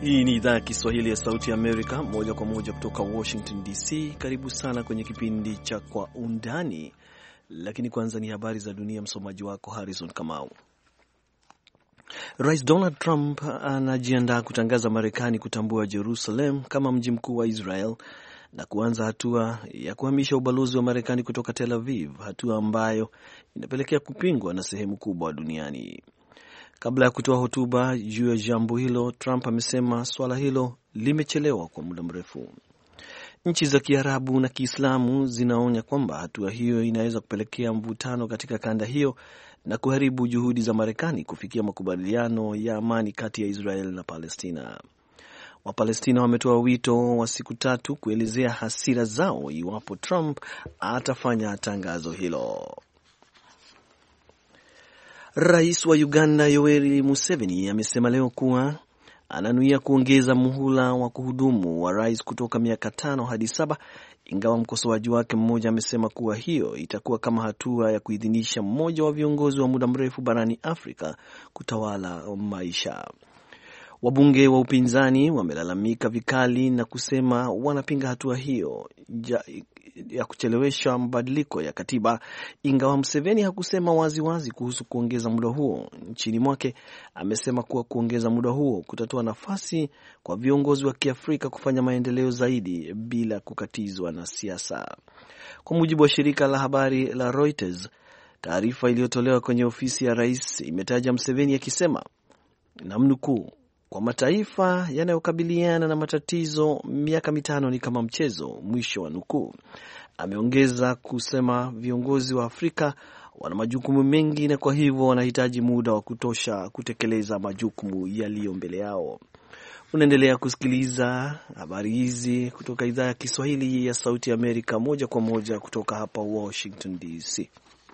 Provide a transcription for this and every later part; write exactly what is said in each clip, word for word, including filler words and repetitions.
Hii ni idhaa ya Kiswahili ya Sauti ya Amerika, moja kwa moja kutoka Washington D C. Karibu sana kwenye kipindi cha Kwa Undani, lakini kwanza ni habari za dunia. Msomaji wako Harrison Kamau. Rais Donald Trump anajiandaa kutangaza Marekani kutambua Jerusalem kama mji mkuu wa Israel na kuanza hatua ya kuhamisha ubalozi wa Marekani kutoka Tel Aviv, hatua ambayo inapelekea kupingwa na sehemu kubwa duniani. Kabla ya kutoa hotuba juu ya jambo hilo, Trump amesema swala hilo limechelewa kwa muda mrefu. Nchi za Kiarabu na Kiislamu zinaonya kwamba hatua hiyo inaweza kupelekea mvutano katika kanda hiyo na kuharibu juhudi za Marekani kufikia makubaliano ya amani kati ya Israel na Palestina. Wapalestina wametoa wito wa siku tatu kuelezea hasira zao iwapo Trump atafanya tangazo hilo. Rais wa Uganda Yoweri Museveni amesema leo kuwa ananuia kuongeza muhula wa kuhudumu wa rais kutoka miaka tano hadi saba, ingawa mkosoaji wake mmoja amesema kuwa hiyo itakuwa kama hatua ya kuidhinisha mmoja wa viongozi wa muda mrefu barani Afrika kutawala maisha. Wabunge wa upinzani wamelalamika vikali na kusema wanapinga hatua hiyo ya kuchelewesha mabadiliko ya katiba, ingawa Museveni hakusema wazi wazi kuhusu kuongeza muda huo. Nchini mwake amesema kuwa kuongeza muda huo kutatoa nafasi kwa viongozi wa Kiafrika kufanya maendeleo zaidi bila kukatizwa na siasa. Kwa mujibu wa shirika la habari la Reuters, taarifa iliyotolewa kwenye ofisi ya rais imetaja Museveni akisema, namnukuu, kwa mataifa yanayokabiliana na matatizo miaka mitano ni kama mchezo, mwisho wa nukuu. Ameongeza kusema viongozi wa Afrika wana majukumu mengi na kwa hivyo wanahitaji muda wa kutosha kutekeleza majukumu yaliyo mbele yao. Unaendelea kusikiliza habari hizi kutoka idhaa ya Kiswahili ya Sauti ya Amerika, moja kwa moja kutoka hapa Washington D C.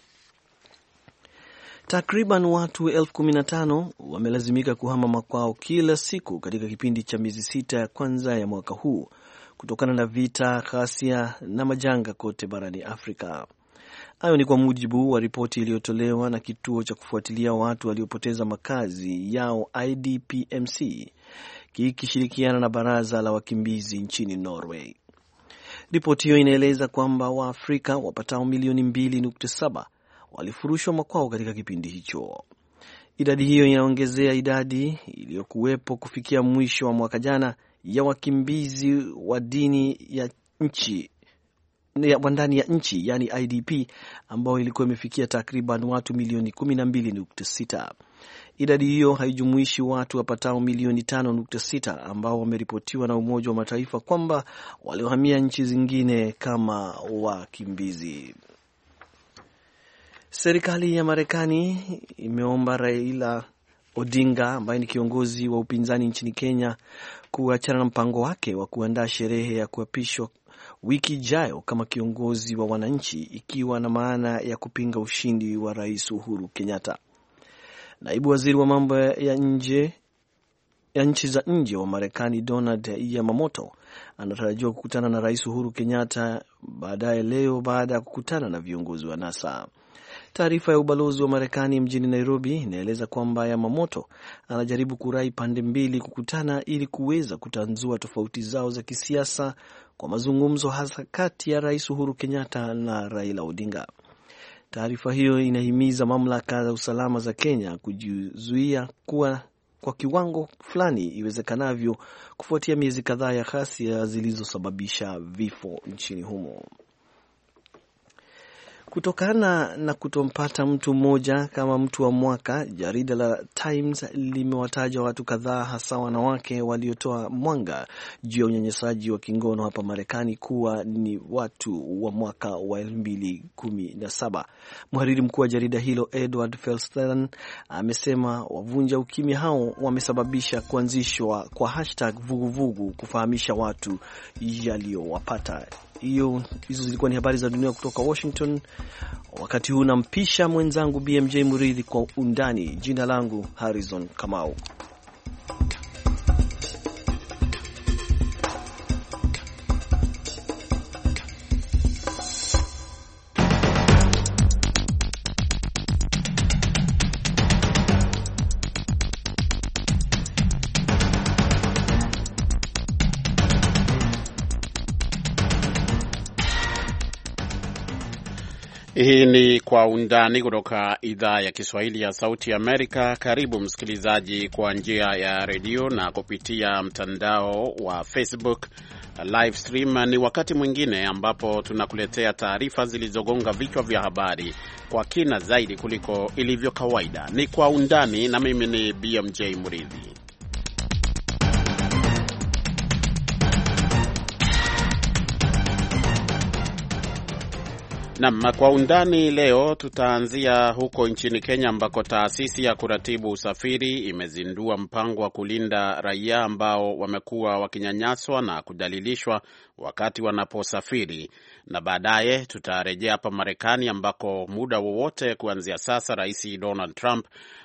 Takriban watu elfu kumi na tano wamelazimika kuhama makwao kila siku katika kipindi cha miezi sita ya kwanza ya mwaka huu kutokana na vita, ghasia na majanga kote barani Afrika. Hayo ni kwa mujibu wa ripoti iliyotolewa na kituo cha kufuatilia watu waliopoteza makazi yao I D P M C kikishirikiana na baraza la wakimbizi nchini Norway. Ripoti hiyo inaeleza kwamba Waafrika wapatao milioni mbili nukta saba walifurushwa makwao katika kipindi hicho. Idadi hiyo inaongezea idadi iliyokuwepo kufikia mwisho wa mwaka jana ya wakimbizi wa dini ya nchi wa ndani ya nchi, yani I D P, ambao ilikuwa imefikia takriban watu milioni kumi na mbili nukta sita. Idadi hiyo haijumuishi watu wapatao milioni tano nukta sita ambao wameripotiwa na Umoja wa Mataifa kwamba waliohamia nchi zingine kama wakimbizi. Serikali ya Marekani imeomba Raila Odinga ambaye ni kiongozi wa upinzani nchini Kenya kuachana na mpango wake wa kuandaa sherehe ya kuapishwa wiki ijayo kama kiongozi wa wananchi, ikiwa na maana ya kupinga ushindi wa Rais Uhuru Kenyatta. Naibu waziri wa mambo ya nje ya nchi za nje wa Marekani Donald Yamamoto anatarajiwa kukutana na Rais Uhuru Kenyatta baadaye leo baada ya kukutana na viongozi wa NASA. Taarifa ya ubalozi wa Marekani mjini Nairobi inaeleza kwamba Yamamoto anajaribu kurai pande mbili kukutana ili kuweza kutanzua tofauti zao za kisiasa kwa mazungumzo, hasa kati ya Rais Uhuru Kenyatta na Raila Odinga. Taarifa hiyo inahimiza mamlaka za usalama za Kenya kujizuia kuwa kwa kiwango fulani iwezekanavyo kufuatia miezi kadhaa ya ghasia zilizosababisha vifo nchini humo. Kutokana na kutompata mtu mmoja kama mtu wa mwaka, jarida la Times limewataja watu kadhaa, hasa wanawake, waliotoa mwanga juu ya unyanyasaji wa kingono hapa Marekani kuwa ni watu wa mwaka wa elfu mbili kumi na saba. Mhariri mkuu wa jarida hilo Edward Felstern amesema wavunja ukimya hao wamesababisha kuanzishwa kwa hashtag vuguvugu kufahamisha watu yaliyowapata. Hiyo hizo zilikuwa ni habari za dunia kutoka Washington. Wakati huu nampisha mwenzangu B M J Muridhi kwa undani. Jina langu Harrison Kamau. Hii ni Kwa Undani kutoka idhaa ya Kiswahili ya Sauti Amerika. Karibu msikilizaji kwa njia ya redio na kupitia mtandao wa Facebook live stream. Ni wakati mwingine ambapo tunakuletea taarifa zilizogonga vichwa vya habari kwa kina zaidi kuliko ilivyo kawaida. Ni Kwa Undani na mimi ni B M J Muridhi. Na Kwa Undani leo tutaanzia huko nchini Kenya ambako taasisi ya kuratibu usafiri imezindua mpango wa kulinda raia ambao wamekuwa wakinyanyaswa na kudhalilishwa wakati wanaposafiri. Na baadaye tutarejea hapa Marekani ambako muda wowote kuanzia sasa Rais Donald Trump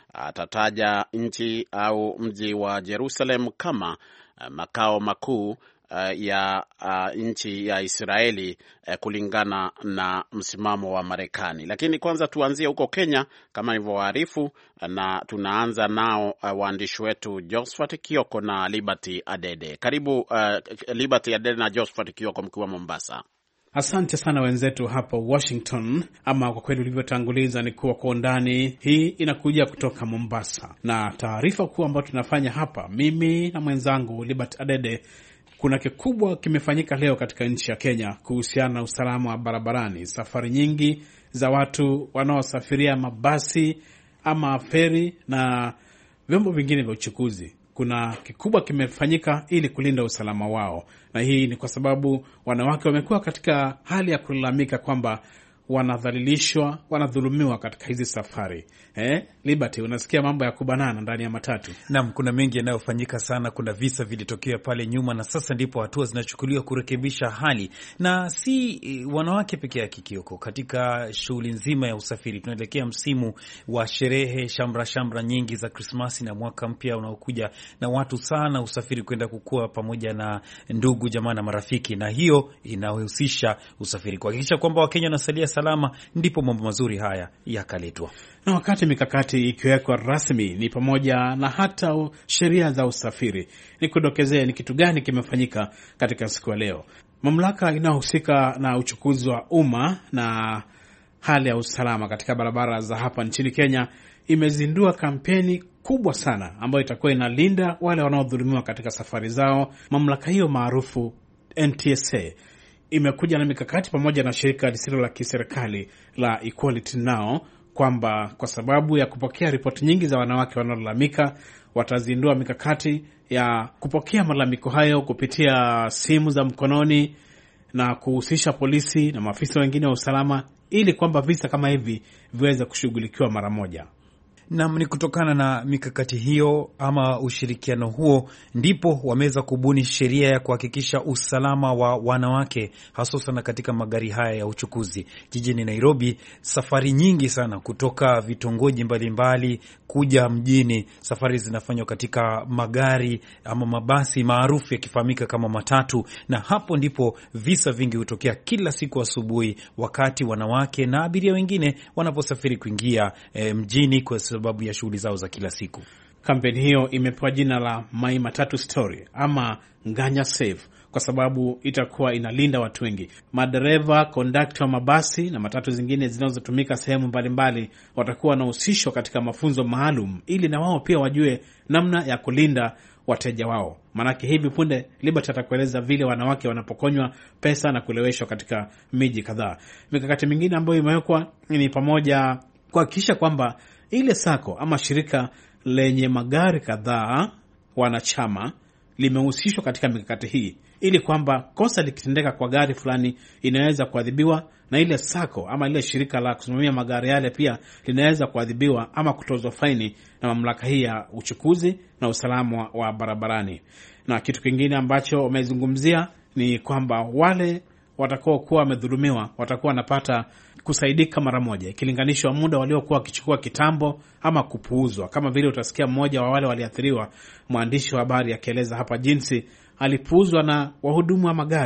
atataja nchi au mji wa Jerusalem kama makao makuu Uh, ya uh, nchi ya Israeli uh, kulingana na msimamo wa Marekani. Lakini kwanza tuanzie huko Kenya kama nilivyowaarifu, na tunaanza nao uh, waandishi wetu Josephat Kioko na Liberty Adede. Karibu uh, Liberty Adede na Josephat Kioko mkiwa Mombasa. Asante sana wenzetu hapa Washington. Ama kwa kweli ulivyotanguliza ni kuwa Kwa Undani hii inakuja kutoka Mombasa, na taarifa kuu ambayo tunafanya hapa mimi na mwenzangu Liberty Adede, kuna kikubwa kimefanyika leo katika nchi ya Kenya kuhusiana na usalama wa barabarani. Safari nyingi za watu wanaosafiria mabasi ama feri na vyombo vingine vya uchukuzi, kuna kikubwa kimefanyika ili kulinda usalama wao. Na hii ni kwa sababu wanawake wamekuwa katika hali ya kulalamika kwamba wanadhalilishwa, wanadhulumiwa katika hizi safari. Eh, Liberty, unasikia mambo ya kubanana ndani ya matatu. Naam, kuna mengi yanayofanyika sana. Kuna visa vilitokea pale nyuma na sasa ndipo hatua zinachukuliwa kurekebisha hali. Na si wanawake pekee yake Kioko, katika shughuli nzima ya usafiri. Tunaelekea msimu wa sherehe, shamra shamra nyingi za Krismasi na mwaka mpya unaokuja, na watu sana usafiri kwenda kukua pamoja na ndugu jamaa na marafiki, na hiyo inahusisha usafiri kuhakikisha kwamba Wakenya wanasalia salama, ndipo mambo mazuri haya yakaletwa. Na wakati mikakati ikiwekwa rasmi ni pamoja na hata sheria za usafiri, ni kudokezea ni kitu gani kimefanyika katika siku ya leo. Mamlaka inayohusika na uchukuzi wa umma na hali ya usalama katika barabara za hapa nchini Kenya imezindua kampeni kubwa sana ambayo itakuwa inalinda wale wanaodhulumiwa katika safari zao. Mamlaka hiyo maarufu N T S A imekuja na mikakati pamoja na shirika lisilo la kiserikali la Equality Now kwamba kwa sababu ya kupokea ripoti nyingi za wanawake wanaolalamika, watazindua mikakati ya kupokea malalamiko hayo kupitia simu za mkononi na kuhusisha polisi na maafisa wengine wa usalama ili kwamba visa kama hivi viweze kushughulikiwa mara moja. Na ni kutokana na mikakati hiyo ama ushirikiano huo ndipo wameweza kubuni sheria ya kuhakikisha usalama wa wanawake, hasa sana katika magari haya ya uchukuzi. Jijini Nairobi, safari nyingi sana kutoka vitongoji mbalimbali kuja mjini, safari zinafanywa katika magari ama mabasi maarufu yakifahamika kama matatu, na hapo ndipo visa vingi hutokea kila siku asubuhi wakati wanawake na abiria wengine wanaposafiri kuingia e, mjini kwa sababu ya shughuli zao za kila siku. Kampeni hiyo imepewa jina la My Matatu Story ama Nganya Safe kwa sababu itakuwa inalinda watu wengi. Madereva, kondakta wa mabasi na matatu zingine zinazotumika sehemu mbalimbali watakuwa wanahusishwa katika mafunzo maalum ili na wao pia wajue namna ya kulinda wateja wao. Manake hivi punde Liberty atakueleza vile wanawake wanapokonywa pesa na kuleweshwa katika miji kadhaa. Mikakati mingine ambayo imewekwa ni pamoja kuhakikisha kwamba ile sako ama shirika lenye magari kadhaa wanachama limehusishwa katika mikakati hii ili kwamba kosa likitendeka kwa gari fulani inaweza kuadhibiwa, na ile sako ama ile shirika la kusimamia magari yale pia linaweza kuadhibiwa ama kutozwa faini na mamlaka hii ya uchukuzi na usalama wa barabarani. Na kitu kingine ambacho wamezungumzia ni kwamba wale watakao kuwa wamedhulumiwa watakuwa wanapata kusaidika mara moja ikilinganishwa muda waliokuwa wakichukua kitambo ama kupuuzwa. Kama vile utasikia mmoja wa wale waliathiriwa, mwandishi wa habari akieleza hapa jinsi alipuuzwa na wahudumu wa magari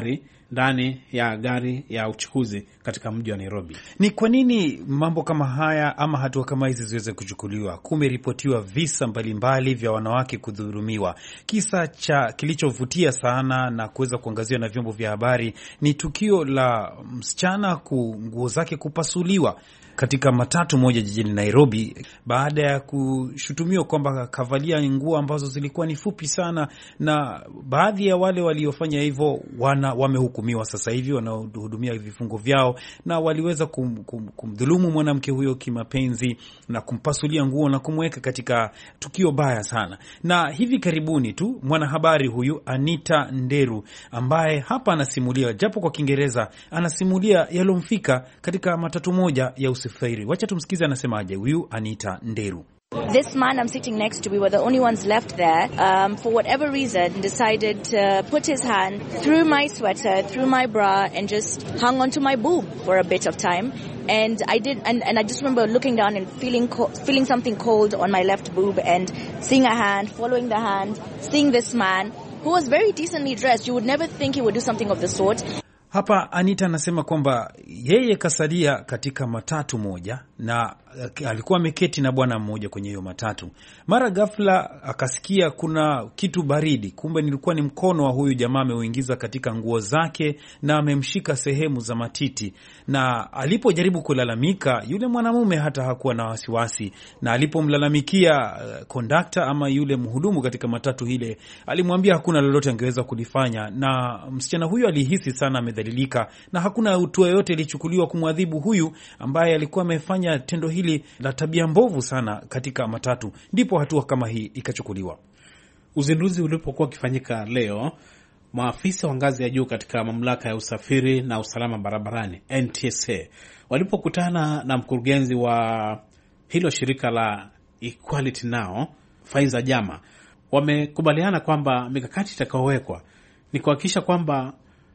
ndani ya gari ya uchukuzi katika mji wa Nairobi. Ni kwa nini mambo kama haya ama hatua kama hizi ziweze kuchukuliwa? Kumeripotiwa visa mbalimbali vya wanawake kudhulumiwa. Kisa cha kilichovutia sana na kuweza kuangaziwa na vyombo vya habari ni tukio la msichana nguo zake kupasuliwa katika matatu moja jijini Nairobi, baada ya kushutumiwa kwamba kavalia nguo ambazo zilikuwa ni fupi sana, na baadhi ya wale waliofanya hivyo wana wamehukumiwa sasa hivi, wanahudumia vifungo vyao, na waliweza kum, kum, kumdhulumu mwanamke huyo kimapenzi na kumpasulia nguo na kumweka katika tukio baya sana. Na hivi karibuni tu mwanahabari huyu Anita Nderu, ambaye hapa anasimulia japo kwa Kiingereza, anasimulia yalomfika katika matatu moja ya usafiri. Wacha tumsikize anasemaje huyu Anita Nderu. This man I'm sitting next to, we were the only ones left there, um, for whatever reason decided to put his hand through my sweater, through my bra, and just hung onto my boob for a bit of time. And I did, and, and I just remember looking down and feeling co- feeling something cold on my left boob, and seeing a hand, following the hand, seeing this man who was very decently dressed. You would never think he would do something of the sort. Hapa Anita anasema kwamba yeye kasalia katika matatu moja na alikuwa ameketi na bwana mmoja kwenye hiyo matatu. Mara ghafla akasikia kuna kitu baridi, kumbe nilikuwa ni mkono wa huyu jamaa ameuingiza katika nguo zake na amemshika sehemu za matiti. Na alipojaribu kulalamika, yule mwanamume hata hakuwa na wasiwasi, na alipomlalamikia kondakta uh, ama yule mhudumu katika matatu ile, alimwambia hakuna lolote angeweza kulifanya, na msichana huyu alihisi sana amedhalilika, na hakuna hatua yoyote ilichukuliwa kumwadhibu huyu ambaye alikuwa amefanya tendo hili la tabia mbovu sana katika matatu. Ndipo hatua kama hii ikachukuliwa. Uzinduzi ulipokuwa ukifanyika leo, maafisa wa ngazi ya juu katika mamlaka ya usafiri na usalama barabarani N T S A walipokutana na mkurugenzi wa hilo shirika la Equality Now, Faiza Jama, wamekubaliana kwamba mikakati itakayowekwa ni kuhakikisha kwamba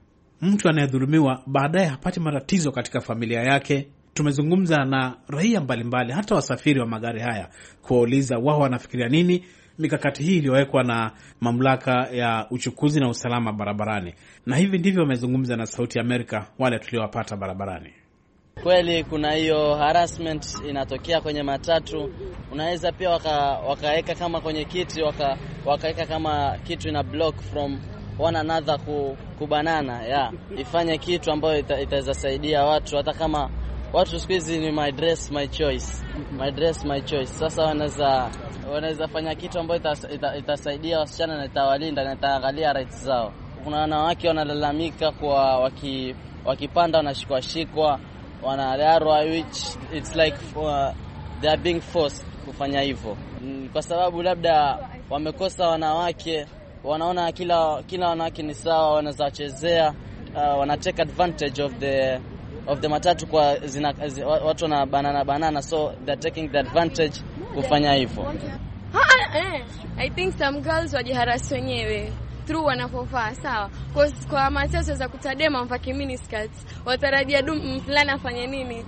mtu anayedhulumiwa baadaye hapati matatizo katika familia yake. Tumezungumza na raia mbalimbali, hata wasafiri wa magari haya, kuwauliza wao wanafikiria nini mikakati hii iliyowekwa na mamlaka ya uchukuzi na usalama barabarani. Na hivi ndivyo wamezungumza na Sauti ya Amerika wale tuliowapata barabarani. Kweli kuna hiyo harassment inatokea kwenye matatu. Unaweza pia wakaweka waka kama kwenye kiti, waka wakaweka kama kitu ina block from one another kubanana, yeah. Ifanye kitu ambayo itaweza ita saidia watu, hata kama watu siku hizi ni my dress my choice. My dress my choice. Sasa wanaweza wanaweza fanya kitu ambayo itasaidia ita, ita wasichana na itawalinda na itaangalia rights zao. Kuna wanawake wanalalamika kwa waki wakipanda wanashikwa shikwa, wanadarwa, which it's like uh, they are being forced kufanya hivyo. Kwa sababu labda wamekosa wanawake, wanaona kila kila wanawake ni sawa, wanaweza chezea, uh, wana take advantage of the of the matatu kwa zina, zi, watu na banana banana, so they're taking the advantage kufanya hivyo. I think some girls wajiharasi wenyewe through wanapofaa, sawa. Kwa kwa matatu za kutadema mfaki mini skirts, watarajia dum fulani afanye nini?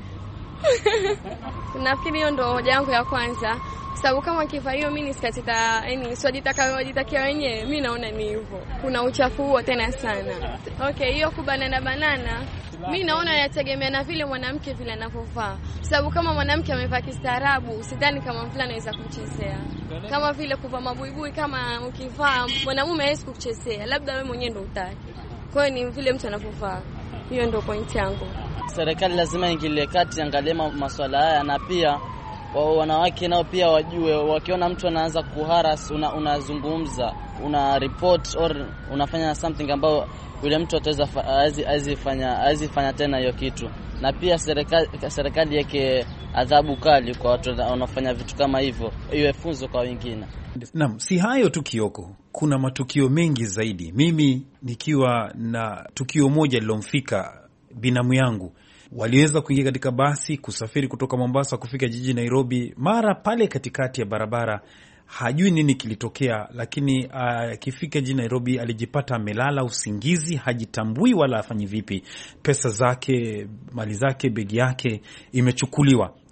Nafikiri hiyo ndio hoja yangu ya kwanza. Sababu kama kifa hiyo mini skirt ita yani sio jitakaojitakia wenyewe, mimi naona ni hivyo. Kuna uchafu huo tena sana. Okay, hiyo kubanana banana mimi naona yategemea na vile mwanamke vile anavovaa. Sababu kama mwanamke amevaa kistaarabu, sidhani kama mvulana anaweza kumchezea. Kama vile kuvaa mabuibui, kama ukivaa mwanamume hawezi kukuchezea, labda wewe mwenyewe ndio utaki. Kwa hiyo ni vile mtu anavovaa. Hiyo ndio point yangu. Serikali lazima ingilie kati, angalie masuala haya, na pia wanawake nao pia wajue, wakiona mtu anaanza kuharas, unazungumza, una, una report or unafanya something ambao yule mtu ataweza azifanya azifanya tena hiyo kitu. Na pia serikali serikali yake adhabu kali kwa watu wanaofanya vitu kama hivyo, iwe funzo kwa wengine. Naam, si hayo tu Kioko, kuna matukio mengi zaidi. Mimi nikiwa na tukio moja lilomfika binamu yangu, waliweza kuingia katika basi kusafiri kutoka Mombasa kufika jiji Nairobi. Mara pale katikati ya barabara, hajui nini kilitokea, lakini akifika uh, jiji Nairobi alijipata amelala usingizi, hajitambui wala afanyi vipi. Pesa zake, mali zake, begi yake imechukuliwa.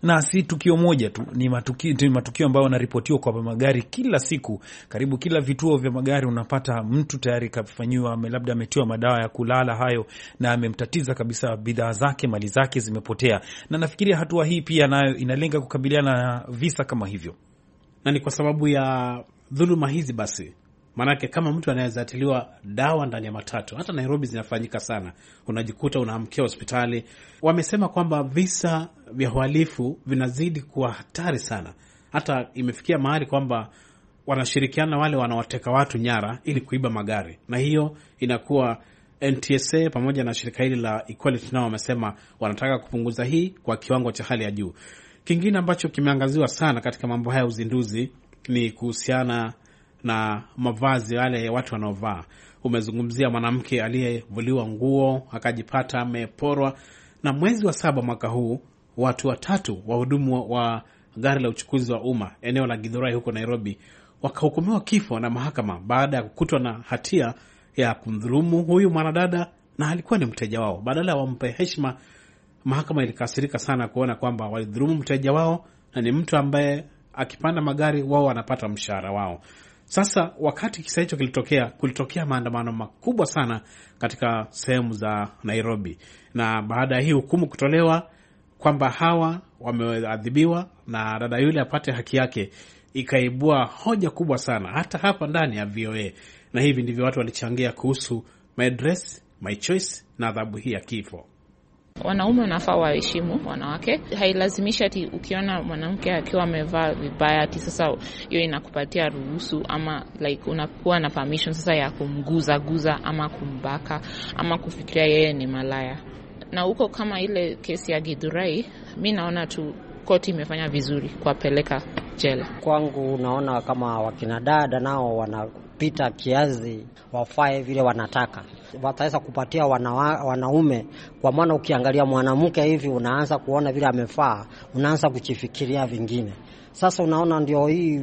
Na si tukio moja tu, ni matukio, ni matukio ambayo yanaripotiwa kwa magari kila siku. Karibu kila vituo vya magari unapata mtu tayari kafanyiwa, labda ametiwa madawa ya kulala hayo, na amemtatiza kabisa, bidhaa zake, mali zake zimepotea. Na nafikiria hatua hii pia nayo inalenga kukabiliana na visa kama hivyo. Na ni kwa sababu ya dhuluma hizi basi. Manake kama mtu anaweza atiliwa dawa ndani ya matatu, hata Nairobi zinafanyika sana, unajikuta unaamkia hospitali. Wamesema kwamba visa vya uhalifu vinazidi kuwa hatari sana. Hata imefikia mahali kwamba wanashirikiana wale wanaoteka watu nyara ili kuiba magari. Na hiyo inakuwa N T S A pamoja na shirika hili la Equality nao wamesema wanataka kupunguza hii kwa kiwango cha hali ya juu. Kingine ambacho kimeangaziwa sana katika mambo haya uzinduzi ni kuhusiana na mavazi wale watu wanaovaa. Umezungumzia mwanamke aliyevuliwa nguo akajipata ameporwa, na mwezi wa saba mwaka huu watu watatu wahudumu wa gari la uchukuzi wa umma eneo la Githurai huko Nairobi wakahukumiwa kifo na mahakama baada ya kukutwa na hatia ya kumdhulumu huyu mwanadada, na alikuwa ni mteja wao. Badala ya wampe heshima, mahakama ilikasirika sana kuona kwamba walidhulumu mteja wao, na ni mtu ambaye akipanda magari wao wanapata mshahara wao. Sasa wakati kisa hicho kilitokea, kulitokea maandamano makubwa sana katika sehemu za Nairobi, na baada ya hii hukumu kutolewa kwamba hawa wameadhibiwa na dada yule apate haki yake, ikaibua hoja kubwa sana hata hapa ndani ya V O A. Na hivi ndivyo watu walichangia kuhusu my dress, my choice na adhabu hii ya kifo. Wanaume wanafaa waheshimu wanawake. Hailazimisha ati ukiona mwanamke akiwa amevaa vibaya ati sasa hiyo inakupatia ruhusu ama like unakuwa na permission sasa ya kumguza guza ama kumbaka ama kufikiria yeye ni malaya. Na huko kama ile kesi ya Githurai, mimi naona tu koti imefanya vizuri kuwapeleka jela. Kwangu naona kama wakina dada nao wanapita kiasi, wafae vile wanataka. Wataweza kupatia wanawa, wanaume, kwa maana ukiangalia mwanamke hivi unaanza kuona vile amefaa, unaanza kujifikiria vingine. Sasa unaona ndio hii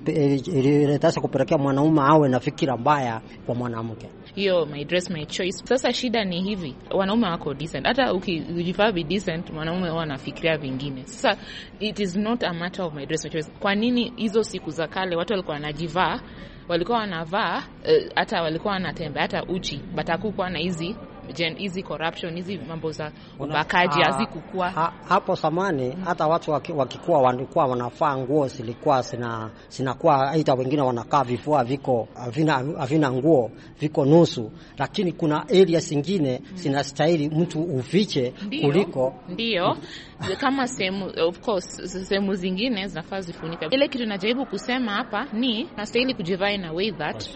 ilitaka kupelekea mwanaume awe na fikira mbaya kwa mwanamke. Hiyo my dress my choice. Sasa shida ni hivi, wanaume wako decent. Hata ukijivaa be decent, wanaume wao wanafikiria vingine. Sasa it is not a matter of my dress my choice. Kwa nini hizo siku za kale watu walikuwa wanajivaa, walikuwa wanavaa, uh, hata walikuwa wanatembea hata uchi, batakuwa na hizi gen hizi corruption, hizi mambo za ubakaji hazikukua ha, hapo zamani. Hata watu wakikuwa walikuwa wanafaa nguo zilikuwa sina sinakuwa aita, wengine wanakaa vifua viko havina havina nguo, viko nusu, lakini kuna area zingine zinastahili mtu ufiche kuliko ndio kama sehemu, of course sehemu zingine zinafaa zifunika. Ile kitu najaribu kusema hapa ni nastahili kujivaa na way that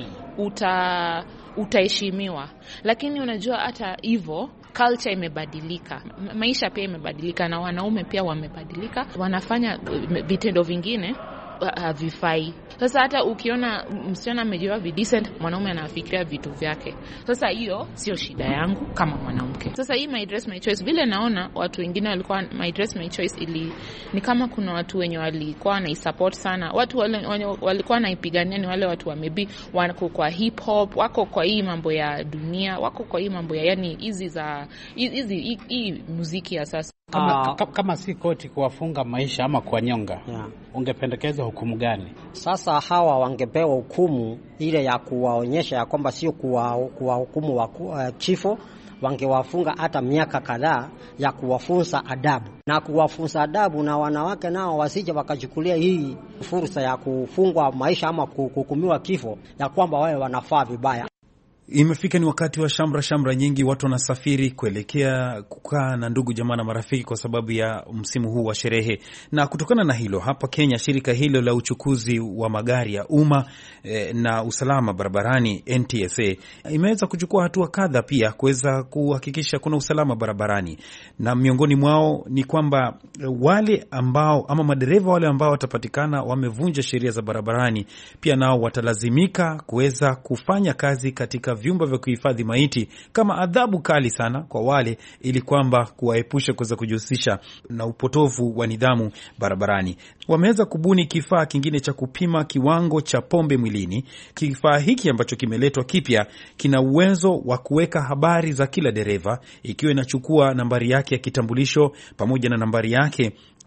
uta utaheshimiwa. Lakini unajua hata hivyo culture imebadilika, maisha pia imebadilika, na wanaume pia wamebadilika, wanafanya vitendo vingine havifai. Sasa hata ukiona msichana amejivaa decent, mwanaume anafikiria vitu vyake. Sasa hiyo sio shida yangu kama mwanamke. Sasa hii my dress my choice, vile naona watu wengine walikuwa my dress my choice ili ni kama kuna watu wenye walikuwa na support sana. Watu wale walikuwa naipigania ni wale watu wa maybe wako kwa hip hop, wako kwa hii mambo ya dunia, wako kwa hii mambo ya yani hizi za hizi hii muziki ya sasa. Kama, uh, kama si koti kuwafunga maisha ama kuwanyonga, yeah, ungependekeza hukumu gani? Sasa hawa wangepewa hukumu ile ya kuwaonyesha ya kwamba sio kuwa hukumu wa uh, kifo. Wangewafunga hata miaka kadhaa ya kuwafunza adabu na kuwafunza adabu, na wanawake nao wasije wakachukulia hii fursa ya kufungwa maisha ama kuhukumiwa kifo ya kwamba wao wanafaa vibaya. Imefika ni wakati wa shamra shamra nyingi, watu wanasafiri kuelekea kukaa na ndugu jamaa na marafiki kwa sababu ya msimu huu wa sherehe. Na kutokana na hilo, hapa Kenya shirika hilo la uchukuzi wa magari ya umma eh, na usalama barabarani N T S A imeweza kuchukua hatua kadha pia kuweza kuhakikisha kuna usalama barabarani. Na miongoni mwao ni kwamba wale ambao ama madereva wale ambao watapatikana wamevunja sheria za barabarani pia nao watalazimika kuweza kufanya kazi katika vyumba vya kuhifadhi maiti kama adhabu kali sana kwa wale, ili kwamba kuwaepusha kuweza kujihusisha na upotovu wa nidhamu barabarani. Wameweza kubuni kifaa kingine cha kupima kiwango cha pombe mwilini. Kifaa hiki ambacho kimeletwa kipya kina uwezo wa kuweka habari za kila dereva, ikiwa inachukua nambari yake ya kitambulisho pamoja na nambari yake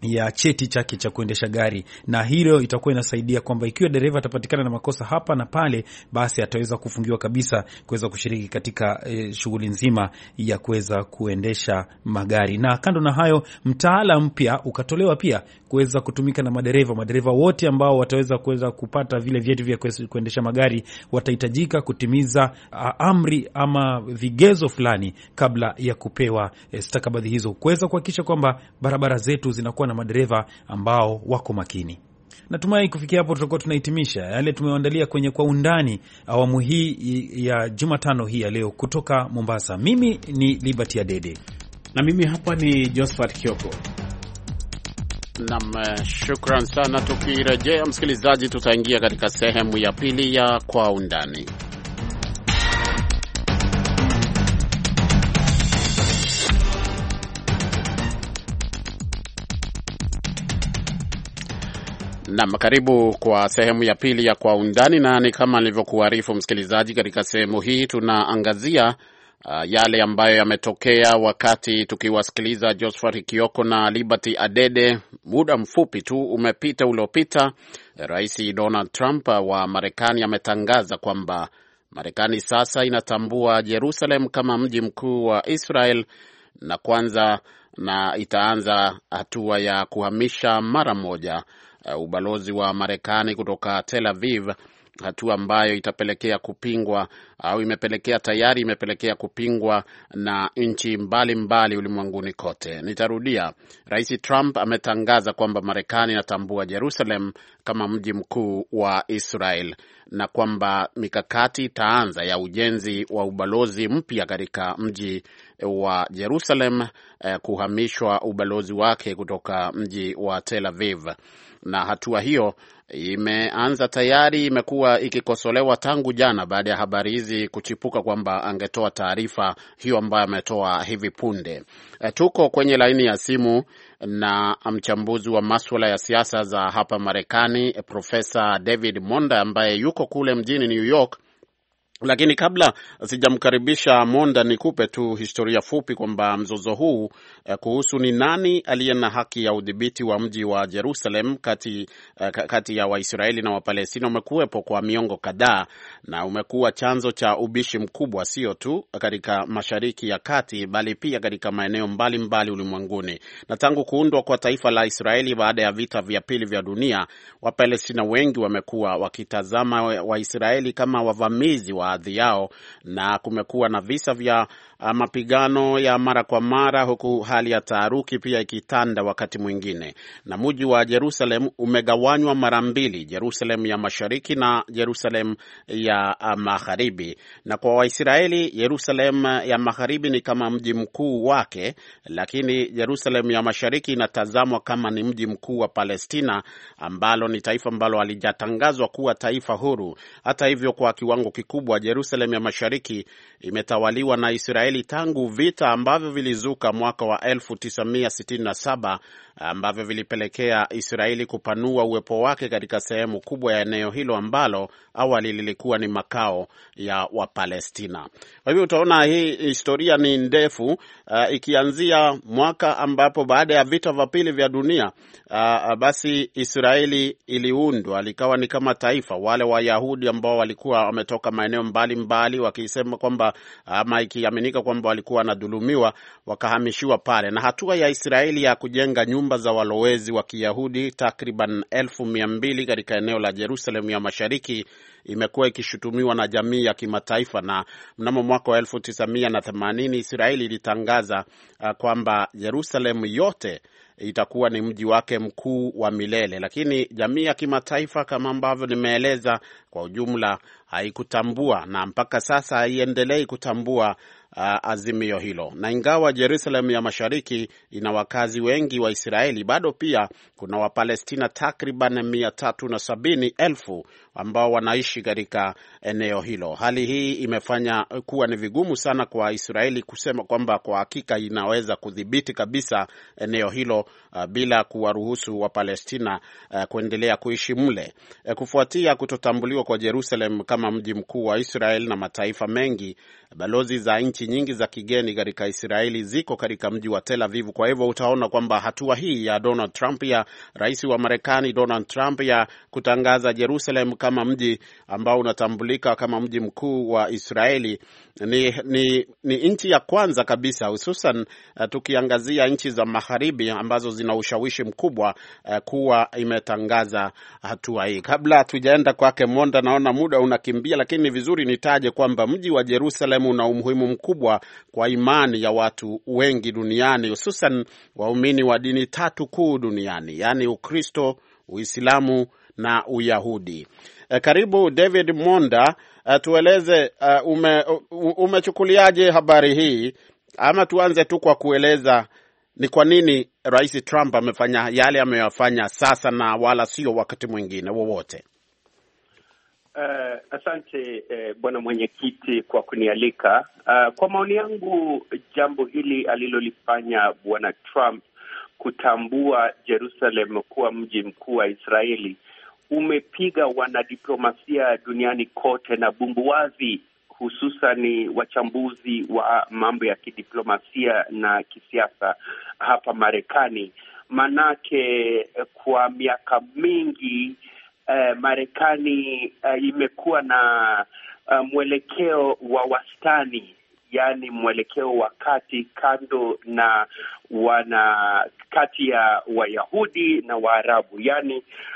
ya cheti chake cha kuendesha gari, na hilo itakuwa inasaidia kwamba ikiwa dereva atapatikana na makosa hapa na pale, basi ataweza kufungiwa kabisa kuweza kushiriki katika e, shughuli nzima ya kuweza kuendesha magari. Na kando na hayo, mtaala mpya ukatolewa pia kuweza kutumika na madereva. Madereva wote ambao wataweza kuweza kupata vile vyeti vya kuendesha magari watahitajika kutimiza a, amri ama vigezo fulani kabla ya kupewa e, stakabadhi hizo, kuweza kuhakikisha kwamba barabara zetu zinakuwa na madereva ambao wako makini. Natumai kufikia hapo tutakuwa tunahitimisha yale tumeandalia kwenye Kwa Undani awamu hii ya Jumatano hii ya leo. Kutoka Mombasa, mimi ni Liberty Adede na mimi hapa ni Josephat Kioko. Naam, shukran sana. Tukirejea msikilizaji, tutaingia katika sehemu ya pili ya Kwa Undani. Naam, karibu kwa sehemu ya pili ya Kwa Undani, na ni kama nilivyokuarifu msikilizaji, katika sehemu hii tunaangazia uh, yale ambayo yametokea wakati tukiwasikiliza Josephat Kioko na Liberty Adede. Muda mfupi tu umepita uliopita, Rais Donald Trump wa Marekani ametangaza kwamba Marekani sasa inatambua Jerusalem kama mji mkuu wa Israel, na kwanza na itaanza hatua ya kuhamisha mara moja Uh, ubalozi wa Marekani kutoka Tel Aviv, hatua ambayo itapelekea kupingwa au imepelekea tayari imepelekea kupingwa na nchi mbalimbali ulimwenguni kote. Nitarudia, Rais Trump ametangaza kwamba Marekani inatambua Jerusalem kama mji mkuu wa Israel, na kwamba mikakati itaanza ya ujenzi wa ubalozi mpya katika mji wa Jerusalem, eh, kuhamishwa ubalozi wake kutoka mji wa Tel Aviv. Na hatua hiyo imeanza tayari, imekuwa ikikosolewa tangu jana baada ya habari hizi kuchipuka kwamba angetoa taarifa hiyo ambayo ametoa hivi punde. E, tuko kwenye laini ya simu na mchambuzi wa masuala ya siasa za hapa Marekani, Profesa David Monda ambaye yuko kule mjini New York. Lakini kabla sijamkaribisha Monda, nikupe tu historia fupi kwamba mzozo huu eh, kuhusu ni nani aliye na haki ya udhibiti wa mji wa Jerusalem kati, eh, kati ya Waisraeli na Wapalestina umekuwepo kwa miongo kadhaa, na umekuwa chanzo cha ubishi mkubwa, sio tu katika Mashariki ya Kati bali pia katika maeneo mbalimbali ulimwenguni. Na tangu kuundwa kwa taifa la Israeli baada ya vita vya pili vya dunia, Wapalestina wengi wamekuwa wakitazama Waisraeli kama wavamizi wa ardhi yao, na kumekuwa na visa vya uh, mapigano ya mara kwa mara, huku hali ya taharuki pia ikitanda wakati mwingine. Na mji wa Jerusalem umegawanywa mara mbili, Jerusalem ya Mashariki na Jerusalem ya uh, Magharibi. Na kwa Waisraeli, Jerusalem ya Magharibi ni kama mji mkuu wake, lakini Jerusalem ya Mashariki inatazamwa kama ni mji mkuu wa Palestina, ambalo ni taifa ambalo halijatangazwa kuwa taifa huru. Hata hivyo, kwa kiwango kikubwa Jerusalem ya Mashariki imetawaliwa na Israeli tangu vita ambavyo vilizuka mwaka wa elfu tisa mia sitini na saba, ambavyo vilipelekea Israeli kupanua uwepo wake katika sehemu kubwa ya eneo hilo ambalo awali lilikuwa ni makao ya Wapalestina. Kwa hivyo utaona hii historia ni ndefu, uh, ikianzia mwaka ambapo baada ya vita vya pili vya dunia uh, basi Israeli iliundwa, likawa ni kama taifa. Wale Wayahudi ambao walikuwa wametoka maeneo mbalimbali wakisema kwamba ama ikiaminika kwamba walikuwa wanadhulumiwa, wakahamishiwa pale. Na hatua ya Israeli ya kujenga nyumba za walowezi wa Kiyahudi takriban elfu mia mbili katika eneo la Jerusalem ya Mashariki imekuwa ikishutumiwa na jamii ya kimataifa. Na mnamo mwaka wa elfu tisa mia na themanini Israeli ilitangaza uh, kwamba Jerusalem yote itakuwa ni mji wake mkuu wa milele, lakini jamii ya kimataifa kama ambavyo nimeeleza kwa ujumla haikutambua, na mpaka sasa haiendelei kutambua uh, azimio hilo. Na ingawa Jerusalem ya Mashariki ina wakazi wengi wa Israeli, bado pia kuna Wapalestina takriban mia tatu na sabini elfu ambao wanaishi katika eneo hilo. Hali hii imefanya kuwa ni vigumu sana kwa Israeli kusema kwamba kwa hakika inaweza kudhibiti kabisa eneo hilo uh, bila kuwaruhusu Wapalestina uh, kuendelea kuishi mle. Uh, kufuatia kutotambuliwa kwa Jerusalem kama kama mji mkuu wa Israel, na mataifa mengi, balozi za nchi nyingi za kigeni katika Israeli ziko katika mji wa Tel Aviv. Kwa hivyo utaona kwamba hatua hii ya Donald Trump, ya rais wa Marekani Donald Trump, ya kutangaza Jerusalem kama mji ambao unatambulika kama mji mkuu wa Israeli ni ni, ni nchi ya kwanza kabisa, hususan uh, tukiangazia nchi za magharibi ambazo zina ushawishi mkubwa uh, kuwa imetangaza hatua hii. Kabla hatujaenda kwake Monda, naona muda unakimbia, lakini ni vizuri nitaje kwamba mji wa Jerusalem una umuhimu mkubwa kwa imani ya watu wengi duniani, hususan waumini wa dini tatu kuu duniani, yani Ukristo, Uislamu na Uyahudi. E, karibu David Monda, e, tueleze uh, ume, umechukuliaje habari hii, ama tuanze tu kwa kueleza ni kwa nini Rais Trump amefanya yale ameyafanya sasa na wala sio wakati mwingine wowote. Uh, asante uh, bwana mwenyekiti kwa kunialika. Uh, kwa maoni yangu, jambo hili alilolifanya bwana Trump kutambua Jerusalem kuwa mji mkuu wa Israeli umepiga wanadiplomasia duniani kote na bumbuwazi, hususan wachambuzi wa mambo ya kidiplomasia na kisiasa hapa Marekani. Manake kwa miaka mingi Uh, Marekani uh, imekuwa na uh, mwelekeo wa wastani, yani mwelekeo wa kati, kando na wana kati ya Wayahudi na Waarabu. Yani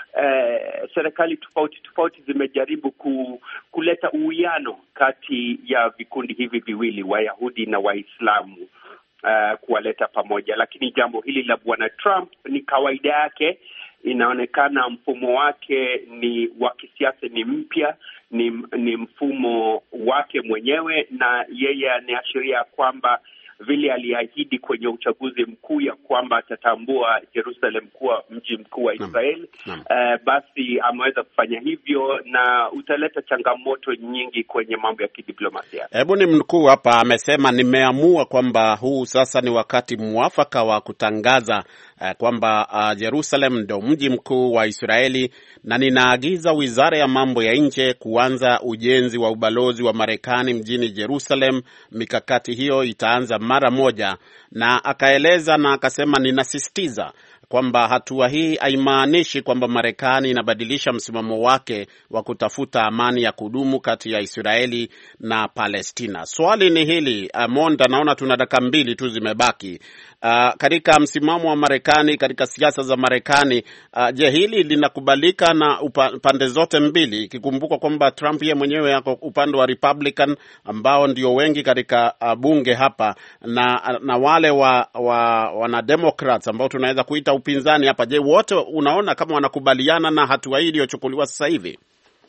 uh, serikali tofauti tofauti zimejaribu ku, kuleta uwiano kati ya vikundi hivi viwili, Wayahudi na Waislamu, uh, kuwaleta pamoja. Lakini jambo hili la bwana Trump ni kawaida yake. Inaonekana mfumo wake ni wa kisiasa, ni mpya, ni, ni mfumo wake mwenyewe, na yeye anaashiria kwamba vile aliahidi kwenye uchaguzi mkuu ya kwamba atatambua Jerusalem kuwa mji mkuu wa Israel. Uh, basi ameweza kufanya hivyo, na utaleta changamoto nyingi kwenye mambo ya kidiplomasia. Hebu ni mkuu hapa amesema, nimeamua kwamba huu sasa ni wakati mwafaka wa kutangaza uh, kwamba uh, Jerusalem ndio mji mkuu wa Israeli, na ninaagiza Wizara ya Mambo ya Nje kuanza ujenzi wa ubalozi wa Marekani mjini Jerusalem. Mikakati hiyo itaanza mara moja, na akaeleza na akasema, ninasisitiza kwamba hatua hii haimaanishi kwamba Marekani inabadilisha msimamo wake wa kutafuta amani ya kudumu kati ya Israeli na Palestina. Swali ni hili, Monda, naona tuna dakika mbili tu zimebaki. Uh, katika msimamo wa Marekani, katika siasa za Marekani, uh, je, hili linakubalika na upa, pande zote mbili, ikikumbuka kwamba Trump yeye mwenyewe yako upande wa Republican ambao ndio wengi katika uh, bunge hapa, na na wale wa, wa wana Democrats ambao tunaweza kuita upinzani hapa. Je, wote unaona kama wanakubaliana na hatua hii iliyochukuliwa sasa hivi?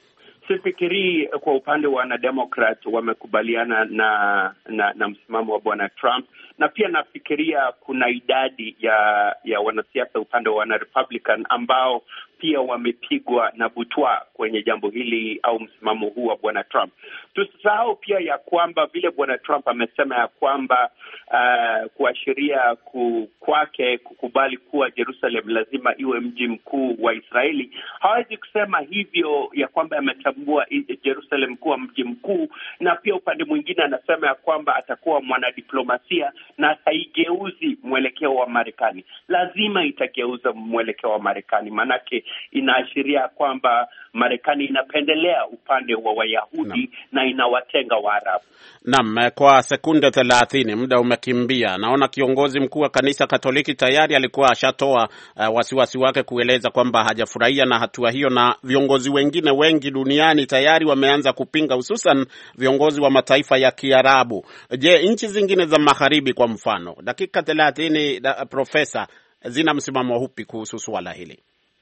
Sifikiri kwa upande wa wanademokrat wamekubaliana na na, na msimamo wa bwana Trump, na pia nafikiria kuna idadi ya ya wanasiasa upande wa wanarepublican ambao pia wamepigwa na butwa kwenye jambo hili au msimamo huu wa bwana Trump. Tusisahau pia ya kwamba vile bwana Trump amesema ya kwamba uh, kuashiria ku, kwake kukubali kuwa Jerusalem lazima iwe mji mkuu wa Israeli, hawezi kusema hivyo ya kwamba ametambua Jerusalem kuwa mji mkuu, na pia upande mwingine anasema ya kwamba atakuwa mwanadiplomasia na haigeuzi mwelekeo wa Marekani. Lazima itageuza mwelekeo wa Marekani, manake inaashiria kwamba Marekani inapendelea upande wa Wayahudi na, na inawatenga Waarabu. Naam, kwa sekunde thelathini, muda umekimbia. Naona kiongozi mkuu wa kanisa Katoliki tayari alikuwa ashatoa uh, wasiwasi wake kueleza kwamba hajafurahia na hatua hiyo, na viongozi wengine wengi duniani tayari wameanza kupinga, hususan viongozi wa mataifa ya Kiarabu. Je, nchi zingine za magharibi kwa mfano, dakika thelathini, da, profesa, zina msimamo upi kuhusu swala hili?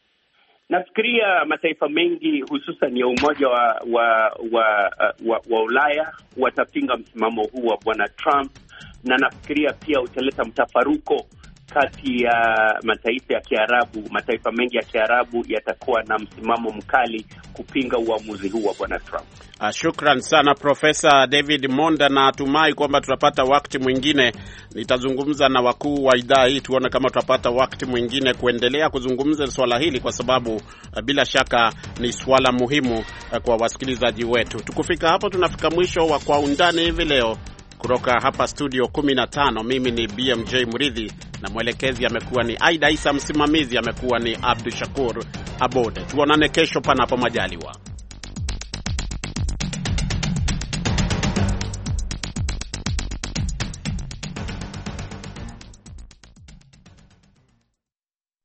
Nafikiria mataifa mengi hususan ya Umoja wa wa wa, wa, wa Ulaya watapinga msimamo huu wa bwana Trump, na nafikiria pia utaleta mtafaruko kati ya mataifa ya Kiarabu, mataifa mengi ya Kiarabu yatakuwa na msimamo mkali kupinga uamuzi huu wa Bwana Trump. Uh, shukran sana Profesa David Monda, na natumai kwamba tutapata wakati mwingine. Nitazungumza na wakuu wa idhaa hii tuone kama tutapata wakati mwingine kuendelea kuzungumza swala hili, kwa sababu uh, bila shaka ni swala muhimu uh, kwa wasikilizaji wetu. Tukufika hapo tunafika mwisho wa Kwa Undani hivi leo. Kutoka hapa studio kumi na tano, mimi ni B M J Muridhi na mwelekezi amekuwa ni Aida Isa, msimamizi amekuwa ni Abdul Shakur Abode. Tuonane kesho panapo majaliwa.